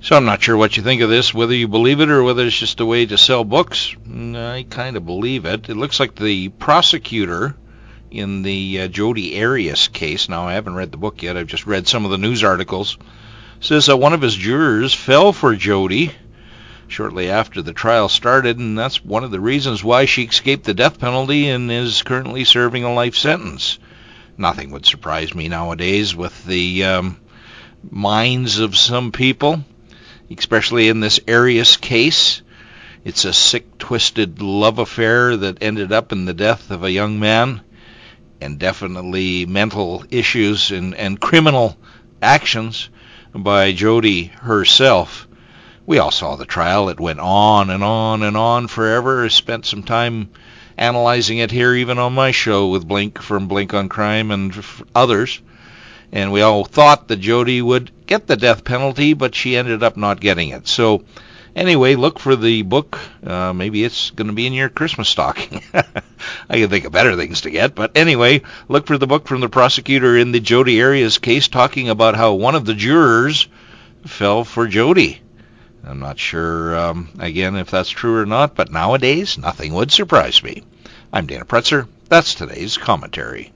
So I'm not sure what you think of this, whether you believe it or whether it's just a way to sell books. I kind of believe it. It looks like the prosecutor in the Jodi Arias case, now I haven't read the book yet, I've just read some of the news articles, says one of his jurors fell for Jodi shortly after the trial started, and that's one of the reasons why she escaped the death penalty and is currently serving a life sentence. Nothing would surprise me nowadays with the minds of some people, especially in this Arias case. It's a sick, twisted love affair that ended up in the death of a young man, and definitely mental issues and criminal actions by Jodi herself. We all saw the trial. It went on and on and on forever. I spent some time analyzing it here, even on my show with Blink from Blink on Crime and others. And we all thought that Jodi would get the death penalty, but she ended up not getting it. So anyway, look for the book. Maybe it's going to be in your Christmas stocking. I can think of better things to get. But anyway, look for the book from the prosecutor in the Jodi Arias case, talking about how one of the jurors fell for Jodi. I'm not sure, again, if that's true or not, but nowadays, nothing would surprise me. I'm Dana Pretzer. That's today's commentary.